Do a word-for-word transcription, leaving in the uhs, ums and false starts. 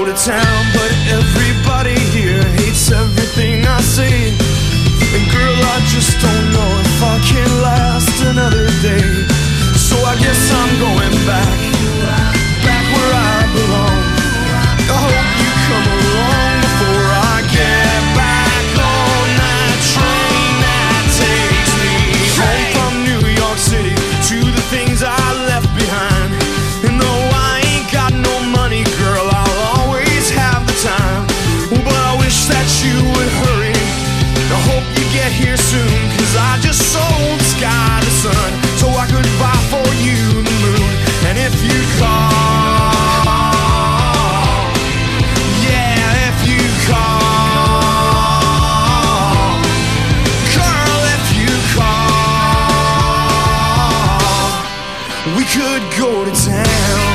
to town, but everybody here hates everything I say. And girl, I just don't know if I can last another day. So I guess I'm going back, back where I belong. I hope you come along before I get back on that train that takes me home from New York City to the things I left behind. And though I ain't got no money, girl, I'll always have the time. But I wish that you would hurry. I hope you get here soon, cause I just sold the sky to sun so I could buy for you the moon. And if you call, yeah, if you call, girl, if you call, we could go to town.